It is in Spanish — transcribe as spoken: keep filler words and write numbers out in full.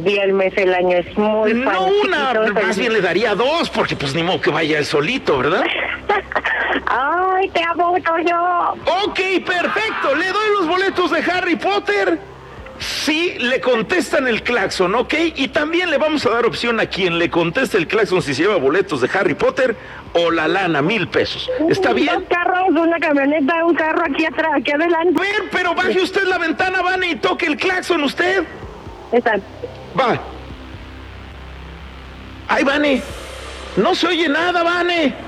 día, el mes, el año, es muy No fácil. una, más bien le daría dos, porque pues ni modo que vaya él solito, ¿verdad? Ay, te amo, Toño. Ok, perfecto, le doy los boletos de Harry Potter. Sí, le contestan el claxon, ¿ok? Y también le vamos a dar opción a quien le conteste el claxon si se lleva boletos de Harry Potter o la lana, mil pesos. ¿Está bien? Dos carros, una camioneta, un carro aquí atrás, aquí adelante. A ver, pero baje usted la ventana, Vane, y toque el claxon usted. Están. Va. Ay, Vane. No se oye nada, Vane.